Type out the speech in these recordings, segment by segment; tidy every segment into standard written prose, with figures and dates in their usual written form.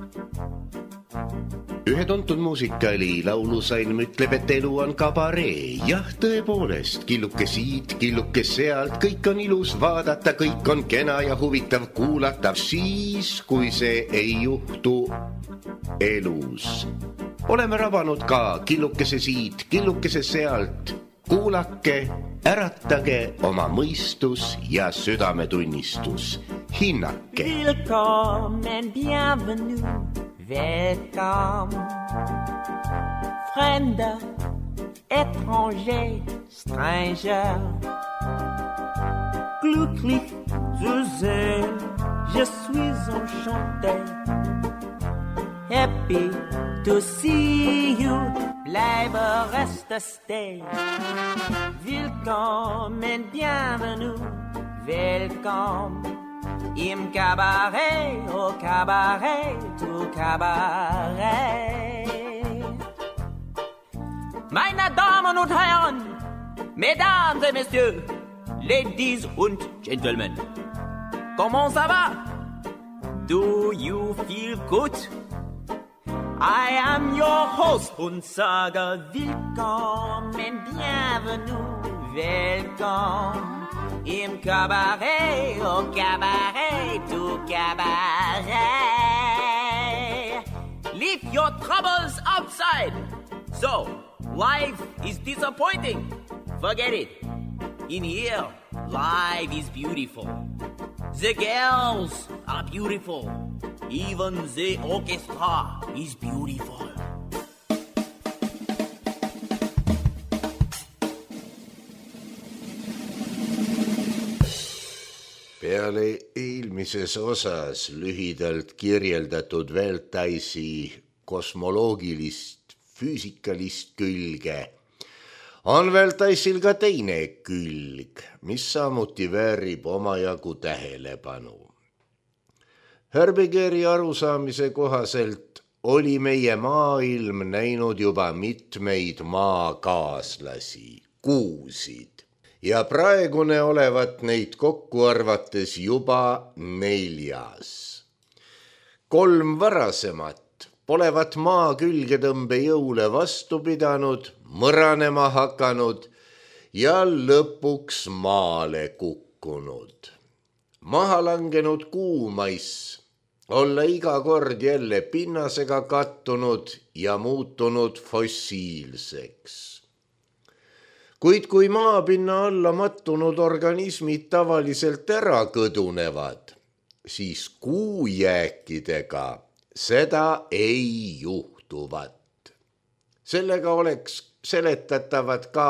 Ühe tuntud muusikali laulusalm ütleb, et elu on kabaree. Jah, tõepoolest, killuke siit, killuke sealt, kõik on ilus vaadata, kõik on kena ja huvitav kuulata. Siis, kui see ei juhtu elus. Oleme rabanud ka killukese siit, killukese sealt. Kuulake, äratage oma mõistus ja südametunnistus. Hinnake. Willkommen, bienvenue, welcome. Fremder, étranger, stranger. Glücklich zu sehen, je suis enchanté. Happy to see you, bleibe reste stay. Willkommen, bienvenue, welcome. Im Cabaret, au Cabaret, au Cabaret. Meine Damen und Herren, Mesdames et Messieurs, Ladies und Gentlemen, comment ça va? Do you feel good? I am your host und sage willkommen, bienvenue, welcome. Im Cabaret, au Cabaret, au Cabaret. Leave your troubles outside. So, life is disappointing. Forget it. In here, life is beautiful. The girls are beautiful. Even the orchestra is beautiful. Peale eelmises osas lühidalt kirjeldatud Weltaisi kosmoloogilist, füüsikalist külge on Weltaisil ka teine külg, mis samuti väärib omajagu tähelepanu. Herbigeri arusaamise kohaselt oli meie maailm näinud juba mitmeid maakaaslasi, kuusid. Ja praegune olevat neid kokku arvates juba 4. 3 varasemat polevat maa külgetõmbe jõule vastu pidanud, mõranema hakanud ja lõpuks maale kukkunud. Maha langenud kuumaiss olla iga kord jälle pinnasega kattunud ja muutunud fossiilseks. Kuid kui maapinna alla mattunud organismid tavaliselt ära kõdunevad, siis kuujääkidega seda ei juhtuvat. Sellega oleks seletatavad ka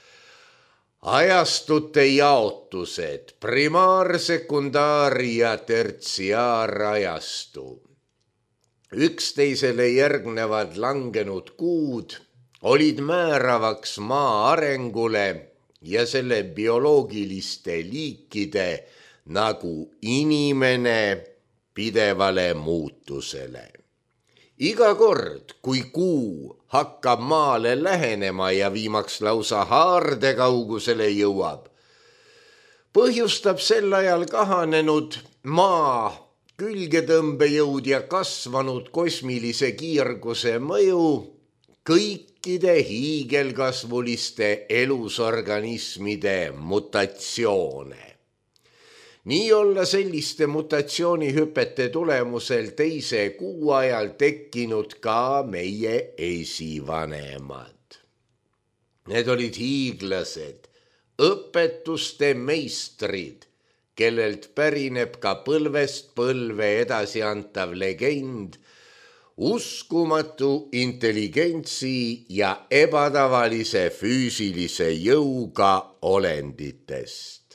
ajastute jaotused, primaar-, sekundaar- ja tertsiaarajastu. Üksteisele järgnevad langenud kuud olid määravaks maa arengule ja selle bioloogiliste liikide nagu inimene pidevale muutusele. Iga kord, kui kuu hakkab maale lähenema ja viimaks lausa haarde kaugusele jõuab, põhjustab sel ajal kahanenud maa külgetõmbejõud ja kasvanud kosmilise kiirguse mõju kõikide hiigelkasvuliste elusorganismide mutatsioone. Nii olla selliste mutatsioonihüpete tulemusel teise kuu ajal tekkinud ka meie esivanemad. Need olid hiiglased, õpetuste meistrid, kellelt pärineb ka põlvest põlve edasi antav legend uskumatu intelligentsi ja ebatavalise füüsilise jõuga olenditest.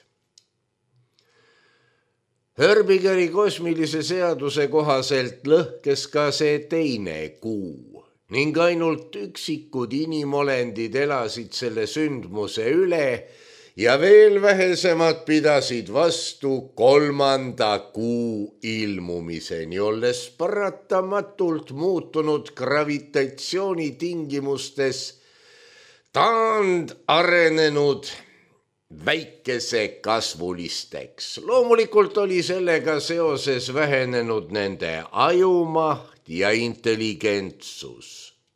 Herbigeri kosmilise seaduse kohaselt lõhkes ka see teine kuu ning ainult üksikud inimolendid elasid selle sündmuse üle ja veel vähesemad pidasid vastu 3. kuu ilmumiseni, olles paratamatult muutunud gravitatsiooni tingimustes taandarenenud väikesekasvulisteks. Loomulikult oli sellega seoses vähenenud nende ajumaht ja intelligentsus.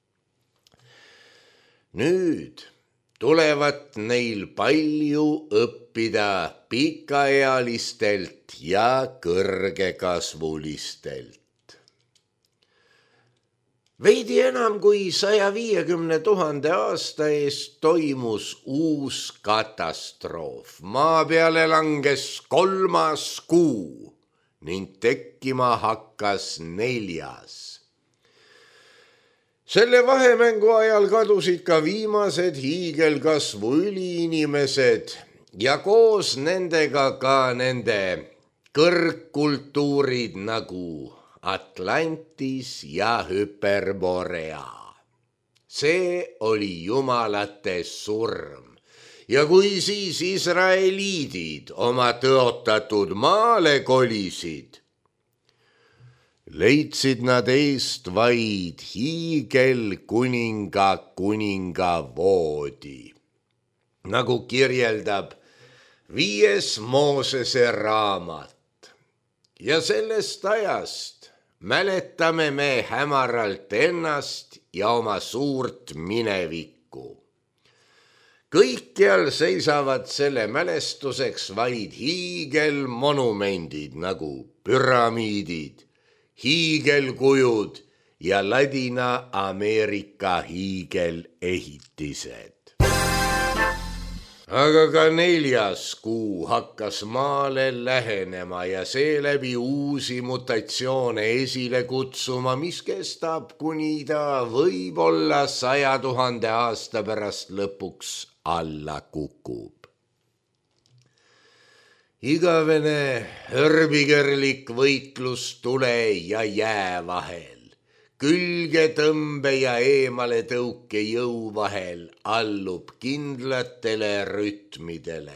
nüüd tulevat neil palju õppida pikaealistelt ja kõrgekasvulistelt. Veidi enam kui 150 000 aasta eest toimus uus katastroof. Maa peale langes 3. kuu ning tekkima hakkas 4. Selle vahemängu ajal kadusid ka viimased hiigelkasvu üliinimesed ja koos nendega ka nende kõrgkultuurid nagu Atlantis ja Hyperborea. See oli jumalate surm ja kui siis israeliidid oma tõotatud maale kolisid, leidsid nad eest vaid hiigelkuninga voodi, nagu kirjeldab 5. Moosese raamat. Ja sellest ajast mäletame me hämaralt ennast ja oma suurt minevikku. Kõikjal seisavad selle mälestuseks vaid hiigelmonumendid nagu püramiidid, hiigelkujud ja Ladina-Ameerika hiigelehitised. Aga ka 4. kuu hakkas maale lähenema ja seeläbi uusi mutatsioone esile kutsuma, mis kestab kuni ta võib-olla 100 000 aasta pärast lõpuks alla kukub. Igavene hõrbikerlik võitlus tule ja jää vahel, külgetõmbe ja eemale tõuke jõu vahel allub kindlatele rütmidele.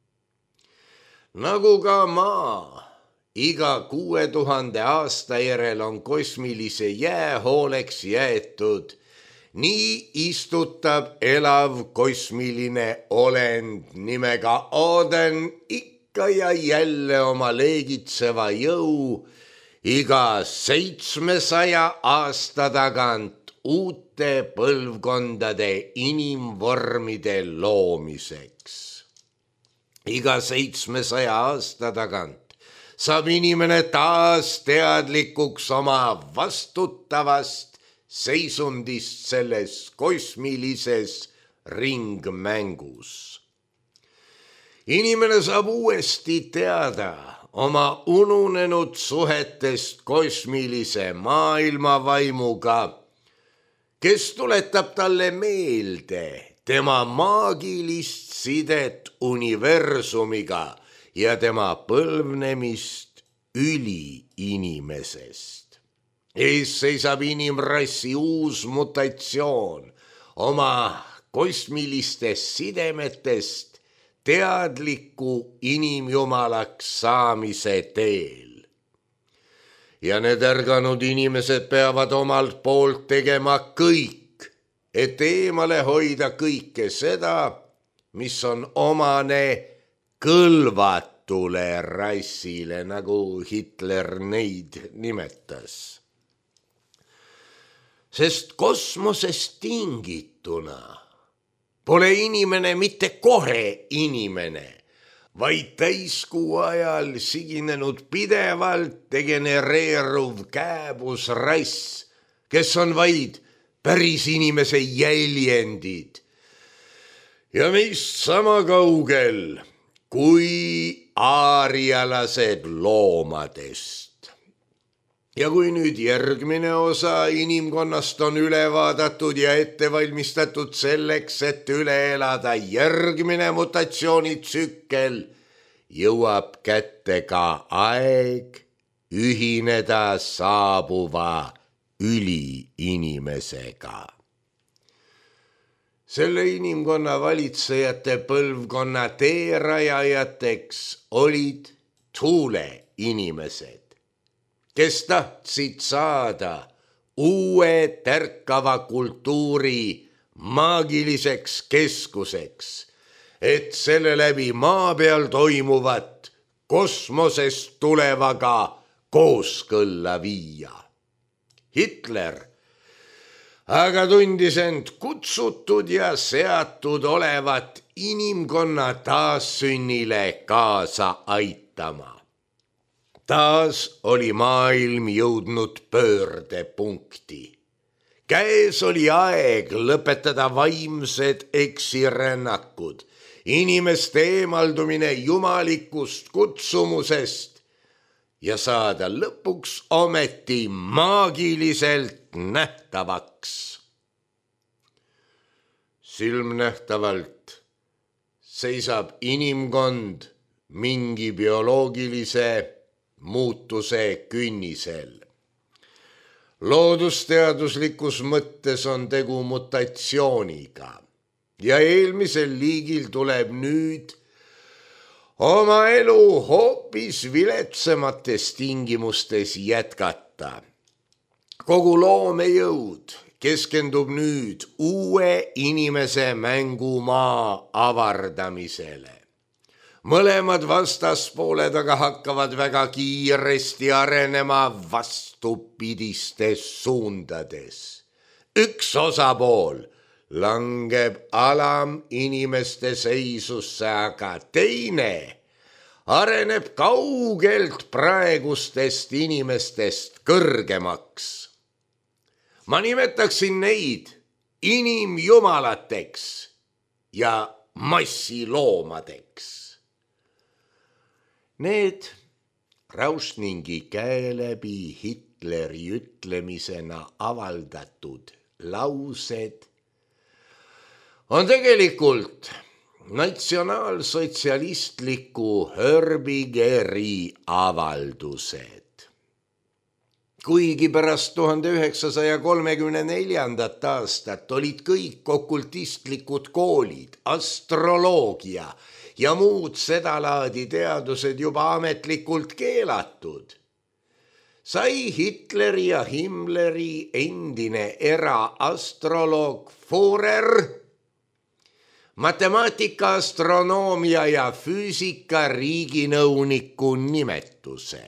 Nagu ka maa, iga 6000 aasta järel on kosmilise jää hooleks jäetud, nii istutab elav kosmiline olend nimega Oden ikka ja jälle oma leegitseva jõu iga 700 aasta tagant uute põlvkondade inimvormide loomiseks. Iga 700 aasta tagant saab inimene taas teadlikuks oma vastutavast seisundist selles kosmilises ringmängus. Inimene saab uuesti teada oma ununenud suhetest kosmilise maailmavaimuga, kes tuletab talle meelde tema maagilist sidet universumiga ja tema põlvnemist üliinimesest. Ees seisab inimrassi uus mutatsioon oma kosmilistest sidemetest teadliku inimjumalaks saamise teel. Ja need ärganud inimesed peavad omalt poolt tegema kõik, et eemale hoida kõike seda, mis on omane kõlvatule rassile, nagu Hitler neid nimetas. Sest kosmosest tingituna pole inimene mitte kohe inimene, vaid täiskuu ajal siginenud pidevalt degenereeruv kääbusrass, kes on vaid päris inimese jäljendid ja meist sama kaugel kui aarialased loomadest. Ja kui nüüd järgmine osa inimkonnast on üle vaadatud ja ette valmistatud selleks, et üle elada järgmine mutatsioonitsükkel, jõuab kätte ka aeg ühineda saabuva üliinimesega. Selle inimkonna valitsejate põlvkonna teerajajateks olid tuuleinimesed, kes tahtsid saada uue tärkava kultuuri maagiliseks keskuseks, et selle läbi maa peal toimuvat kosmosest tulevaga kooskõlla viia. Hitler aga tundis end kutsutud ja seatud olevat inimkonna taassünnile kaasa aitama. Taas oli maailm jõudnud pöördepunkti. Käes oli aeg lõpetada vaimsed eksirännakud, inimeste eemaldumine jumalikust kutsumusest ja saada lõpuks ometi maagiliselt nähtavaks. Silmnähtavalt seisab inimkond mingi bioloogilise muutuse künnisel. Loodusteaduslikus mõttes on tegu mutatsiooniga ja eelmisel liigil tuleb nüüd oma elu hoopis viletsamates tingimustes jätkata. Kogu loomejõud keskendub nüüd uue inimese mängumaa avardamisele. Mõlemad vastaspooled aga hakkavad väga kiiresti arenema vastupidistes suundades. Üks osapool langeb alaminimeste seisusse, aga teine areneb kaugelt praegustest inimestest kõrgemaks. Ma nimetaksin neid inimjumalateks ja massiloomadeks. Need Rausningi käe läbi Hitleri ütlemisena avaldatud laused on tegelikult natsionaalsotsialistliku Herbigeri avaldused. Kuigi pärast 1934. aastat olid kõik okultistlikud koolid, astroloogia ja muud sedalaadi teadused juba ametlikult keelatud, sai Hitleri ja Himmleri endine eraastroloog Führer matemaatika, astronoomia ja füüsika riiginõuniku nimetuse.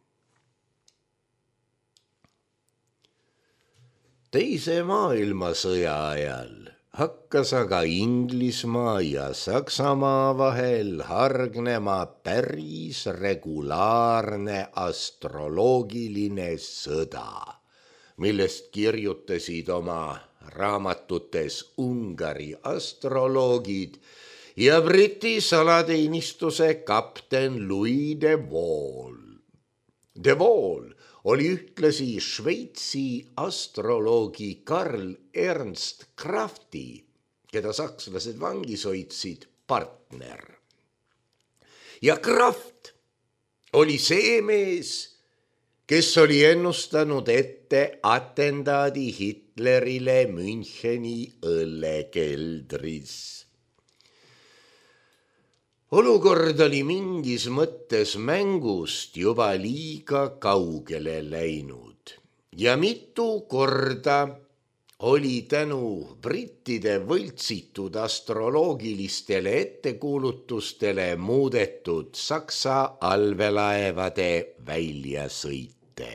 Teise maailmasõja ajal hakkas aga Inglismaa ja Saksamaa vahel hargnema päris regulaarne astroloogiline sõda, millest kirjutasid oma raamatutes Ungari astroloogid ja Briti salateenistuse kapten Louis de Wohl. De Wohl oli ühtlasi Šveitsi astroloogi Karl Ernst Krafti, keda sakslased vangis hoidsid, partner. Ja Kraft oli see mees, kes oli ennustanud ette atendaadi Hitlerile Müncheni õllekeldris. Olukord oli mingis mõttes mängust juba liiga kaugele läinud ja mitu korda oli tänu brittide võltsitud astroloogilistele ettekuulutustele muudetud Saksa allveelaevade väljasõite.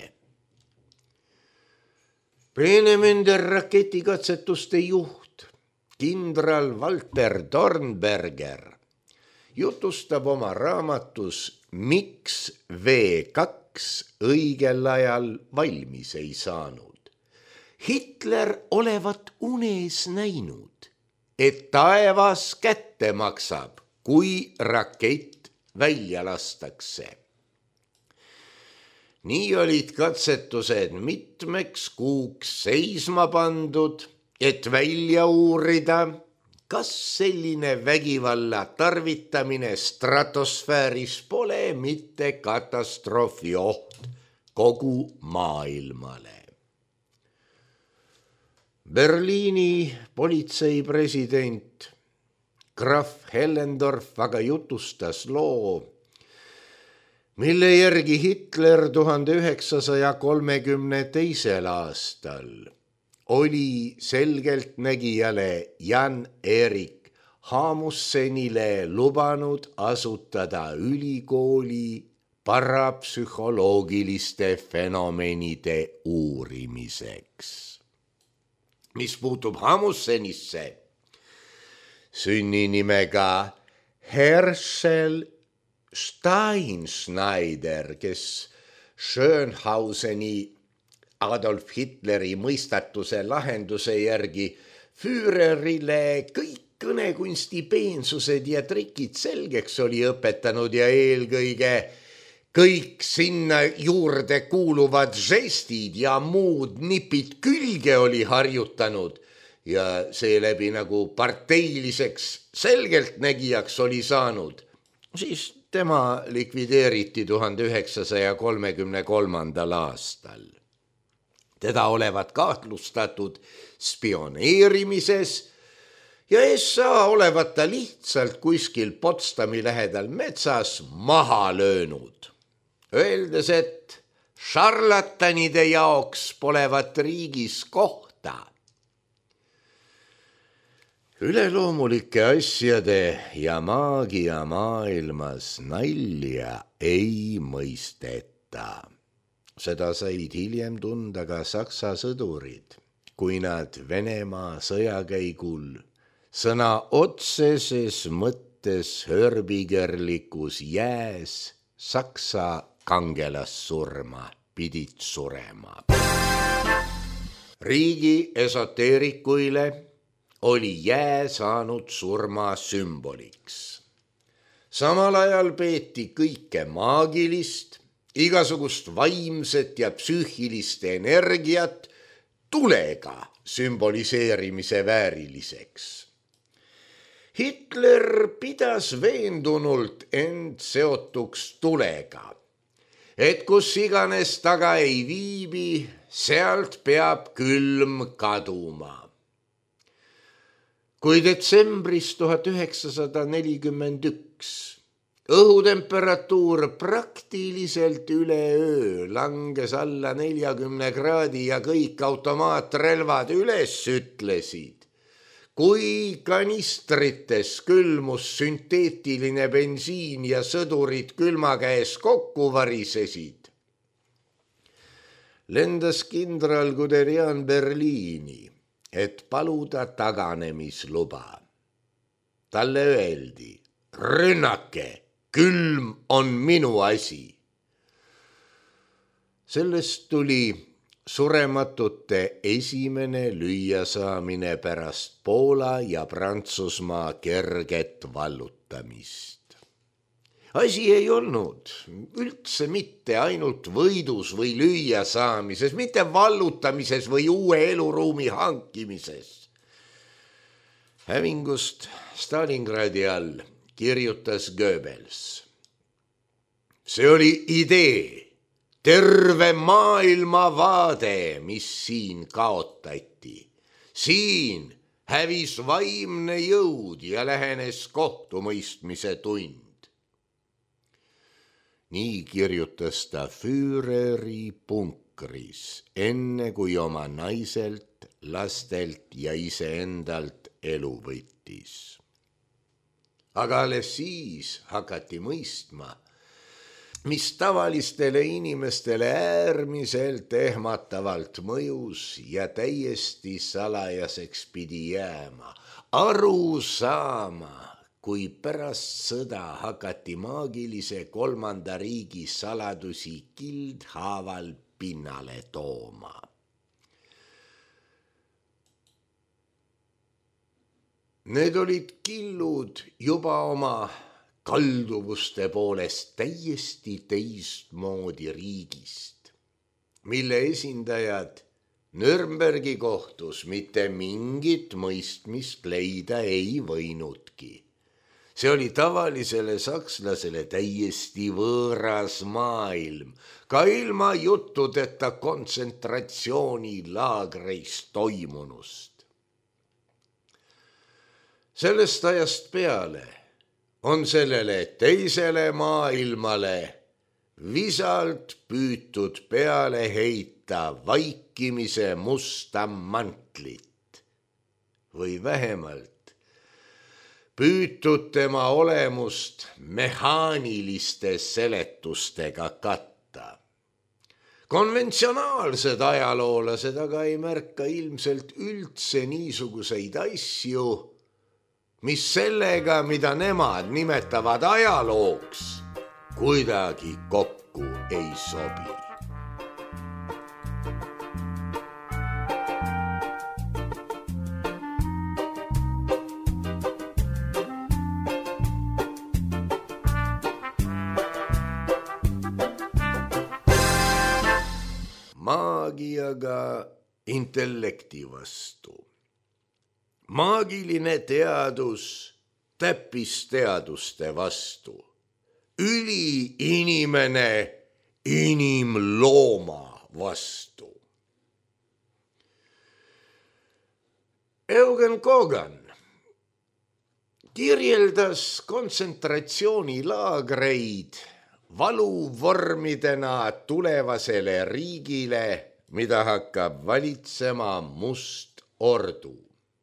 Peenemünder raketikatsetuste juht, kindral Walter Dornberger jutustab oma raamatus, miks V2 õigel ajal valmis ei saanud. Hitler olevat unes näinud, et taevas kätte maksab, kui rakett välja lastakse. Nii olid katsetused mitmeks kuuks seisma pandud, et välja uurida, kas selline vägivalla tarvitamine stratosfääris pole mitte katastroofi oht kogu maailmale. Berliini politsei president Graf Hellendorf aga jutustas loo, mille järgi Hitler 1932. aastal oli selgeltnägijale Jan-Erik Hamussenile lubanud asutada ülikooli parapsühholoogiliste fenomenide uurimiseks. Mis puutub Amundsenisse, sünninimega Herschel Steinschneider, kes Schönhauseni Adolf Hitleri mõistatuse lahenduse järgi Führerile kõik kõnekunsti peensused ja trikid selgeks oli õpetanud ja eelkõige kõik sinna juurde kuuluvad žestid ja muud nipid külge oli harjutanud ja seeläbi nagu parteiliseks selgeltnägijaks oli saanud, siis tema likvideeriti 1933. aastal. Teda olevat kahtlustatud spioneerimises ja SA olevat ta lihtsalt kuskil Potsdami lähedal metsas maha löönud, öeldes, et šarlatanide jaoks polevat riigis kohta. Üleloomulike asjade ja maagia maailmas nalja ei mõisteta. Seda said hiljem tunda ka saksa sõdurid, kui nad Venemaa sõjakäigul sõna otseses mõttes hörbigerlikus jääs saksa kangelassurma pidid surema. Riigi esoteerikuile oli jää saanud surma sümboliks. Samal ajal peeti kõike maagilist, igasugust vaimset ja psüühilist energiat tulega sümboliseerimise vääriliseks. Hitler pidas veendunult end seotuks tulega, et kus iganes taga ei viibi, sealt peab külm kaduma. Kui detsembris 1941 õhutemperatuur praktiliselt üleöö langes alla 40 kraadi ja kõik automaatrelvad üles ütlesid, kui kanistrites külmus sünteetiline bensiin ja sõdurid külma käes kokku varisesid, lendas kindral Guderian Berliini, et paluda taganemisluba. Talle öeldi, rünnake, külm on minu asi. Sellest tuli surematute esimene lüüasaamine pärast Poola ja Prantsusmaa kerget vallutamist. Asi ei olnud üldse mitte ainult võidus või lüüasaamises, mitte vallutamises või uue eluruumi hankimises. Hävingust Stalingradi all kirjutas Goebbels. See oli idee, terve maailmavaade, mis siin kaotati. Siin hävis vaimne jõud ja lähenes kohtumõistmise tund. Nii kirjutas ta Führeri punkris, enne kui oma naiselt, lastelt ja iseendalt elu võttis. Aga alles siis hakati mõistma, mis tavalistele inimestele äärmiselt ehmatavalt mõjus ja täiesti salajaseks pidi jääma, aru saama, kui pärast sõda hakati maagilise kolmanda riigi saladusi kildhaaval pinnale tooma. Need olid killud juba oma kalduvuste poolest täiesti teistmoodi riigist, mille esindajad Nürnbergi kohtus mitte mingit mõistmist leida ei võinudki. See oli tavalisele sakslasele täiesti võõras maailm, ka ilma juttudeta kontsentratsioonilaagreis toimunust. Sellest ajast peale on sellele teisele maailmale visalt püütud peale heita vaikimise musta mantlit või vähemalt püütud tema olemust mehaaniliste seletustega katta. Konventsionaalsed ajaloolased aga ei märka ilmselt üldse niisuguseid asju, mis sellega, mida nemad nimetavad ajalooks, kuidagi kokku ei sobi. Maagiaga intellekti vastu. Maagiline teadus täppisteaduste vastu. Üliinimene inimlooma vastu. Eugen Kogan kirjeldas kontsentratsioonilaagreid valuvormidena tulevasele riigile, mida hakkab valitsema must ordu.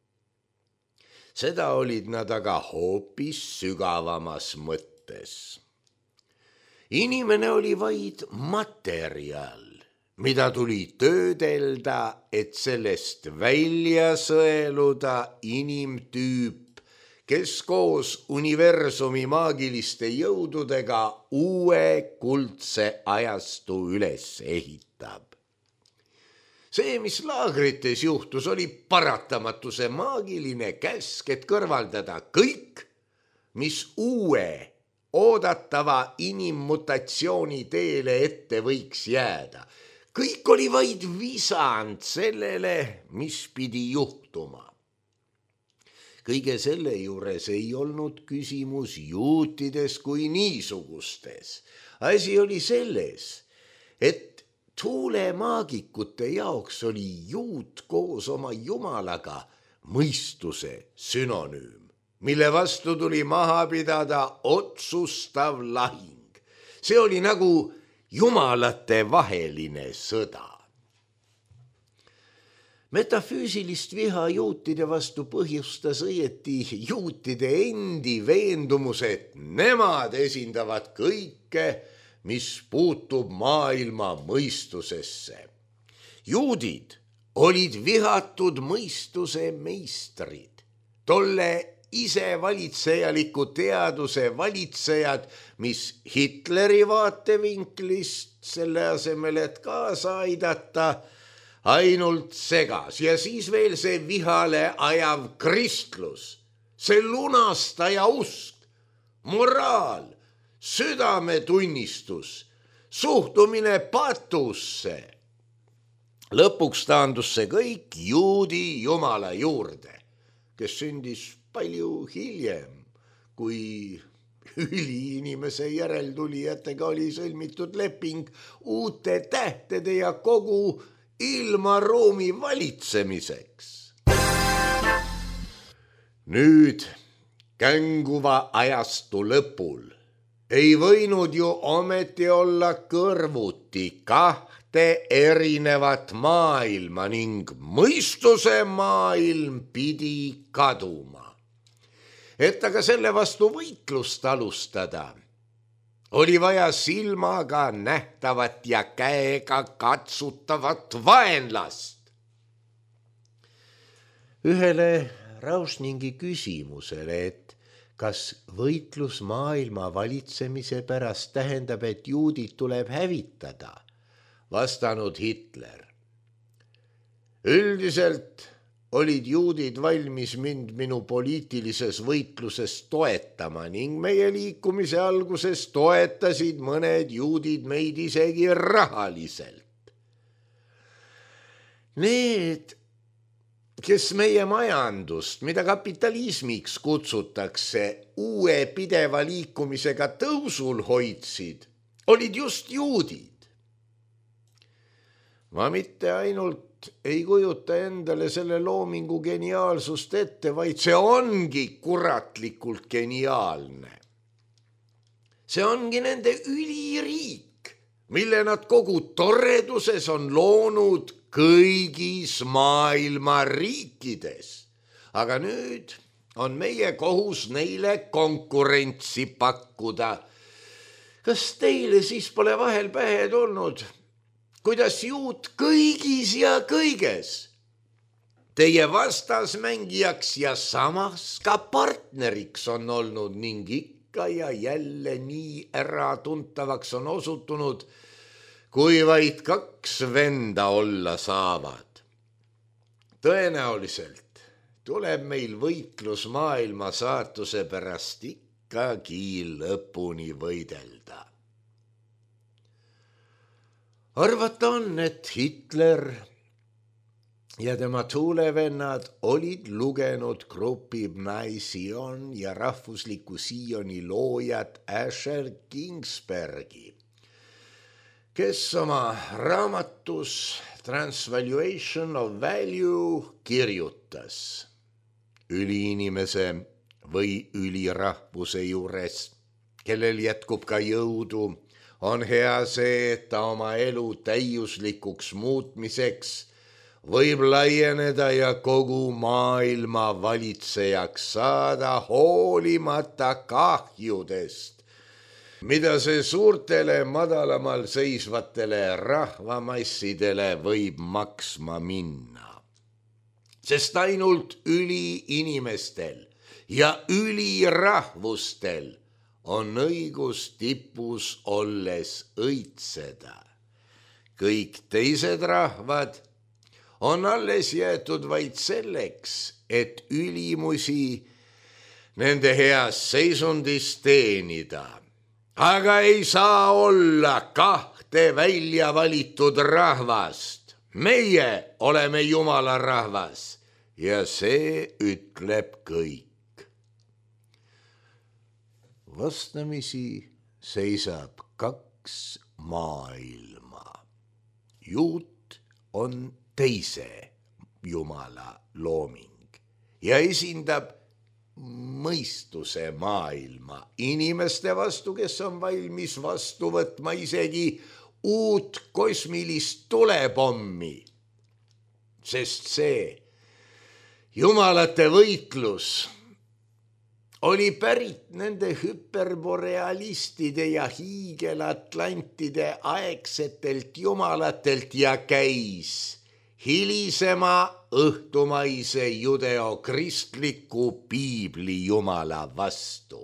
Seda olid nad aga hoopis sügavamas mõttes. Inimene oli vaid materjal, mida tuli töödelda, et sellest välja sõeluda inimtüüp, kes koos universumi maagiliste jõududega uue kuldse ajastu üles ehitab. See, mis laagrites juhtus, oli paratamatuse maagiline käsk, et kõrvaldada kõik, mis uue, oodatava inimmutatsiooni teele ette võiks jääda. Kõik oli vaid visand sellele, mis pidi juhtuma. Kõige selle juures ei olnud küsimus juutides kui niisugustes. Asi oli selles, et tuulemaagikute jaoks oli juut koos oma jumalaga mõistuse sünonüüm, mille vastu tuli maha pidada otsustav lahing. See oli nagu jumalate vaheline sõda. Metafüüsilist viha juutide vastu põhjustas õieti juutide endi veendumus, et nemad esindavad kõike, mis puutub maailma mõistusesse. Juudid olid vihatud mõistuse meistrid, tolle isevalitsejaliku teaduse valitsejad, mis Hitleri vaatevinklist selle asemel, et kaasa aidata, ainult segas ja siis veel see vihale ajav kristlus, see lunastaja usk, moraal, südametunnistus, suhtumine patusse. Lõpuks taandus see kõik juudi jumala juurde, kes sündis palju hiljem, kui üliinimese järeltulijatega oli sõlmitud leping uute tähtede ja kogu ilmaruumi valitsemiseks. Nüüd känguva ajastu lõpul ei võinud ju ometi olla kõrvuti kahte erinevat maailma ning mõistuse maailm pidi kaduma. Et aga selle vastu võitlust alustada, oli vaja silmaga nähtavat ja käega katsutavat vaenlast. Ühele Rausningi küsimusele, et kas võitlus maailma valitsemise pärast tähendab, et juudid tuleb hävitada, vastanud Hitler. Üldiselt olid juudid valmis mind minu poliitilises võitluses toetama ning meie liikumise alguses toetasid mõned juudid meid isegi rahaliselt. Need, kes meie majandust, mida kapitalismiks kutsutakse, uue pideva liikumisega tõusul hoidsid, olid just juudid. Ma mitte ainult ei kujuta endale selle loomingu geniaalsust ette, vaid see ongi kuratlikult geniaalne. See ongi nende üliriik, mille nad kogu torreduses on loonud kõigis maailma riikides. Aga nüüd on meie kohus neile konkurentsi pakkuda. Kas teile siis pole vahel pähe tulnud, kuidas juut kõigis ja kõiges teie vastasmängijaks ja samas ka partneriks on olnud ning ikka ja jälle nii äratuntavaks on osutunud, kui vaid kaks venda olla saavad. Tõenäoliselt tuleb meil võitlus maailma saatuse pärast ikkagi lõpuni võidelda. Arvata on, et Hitler ja tema tuulevennad olid lugenud grupi Sion ja rahvusliku Sioni loojat Asher Ginsbergi, kes oma raamatus Transvaluation of Value kirjutas: üliinimese või ülirahvuse juures, kellel jätkub ka jõudu, on hea see, et ta oma elu täiuslikuks muutmiseks võib laieneda ja kogu maailma valitsejaks saada hoolimata kahjudest, mida see suurtele madalamal seisvatele rahvamassidele võib maksma minna. Sest ainult üliinimestel ja ülirahvustel on õigus tipus olles õitseda. Kõik teised rahvad on alles jäetud vaid selleks, et ülimusi nende heas seisundis teenida. Aga ei saa olla kahte välja valitud rahvast. Meie oleme Jumala rahvas ja see ütleb kõik. Vastamisi seisab kaks maailma. Juut on teise Jumala looming ja esindab mõistuse maailma inimeste vastu, kes on valmis vastu võtma isegi uut kosmilist tulepommi, sest see jumalate võitlus oli pärit nende hüperborealistide ja hiigelatlantide aegsetelt jumalatelt ja käis hilisema õhtumaise judeokristliku piibli jumala vastu.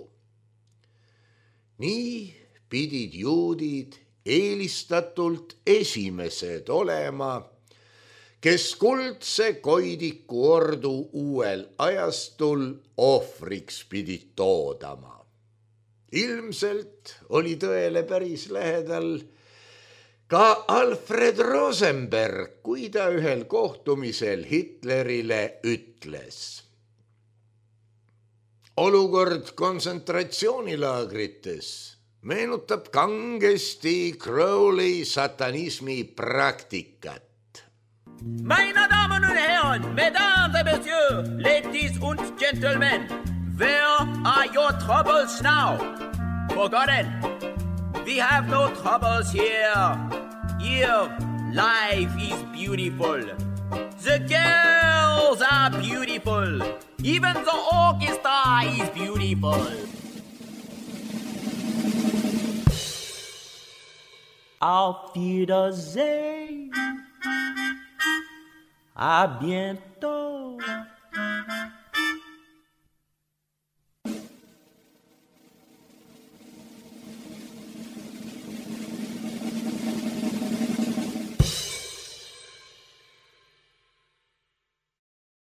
Nii pidid juudid eelistatult esimesed olema, kes kuldse koidiku ordu uuel ajastul ohvriks pidid toodama. Ilmselt oli tõele päris lähedal ka Alfred Rosenberg, kui ta ühel kohtumisel Hitlerile ütles: olukord kontsentratsioonilaagrites meenutab kangesti Crowley satanismi praktikat. Meine Damen und Herren, Mesdames et Messieurs, Ladies und Gentlemen, where are your troubles now? Forgotten. We have no troubles here. Here, life is beautiful. The girls are beautiful. Even the orchestra is beautiful. Auf Wiedersehen. À bientôt.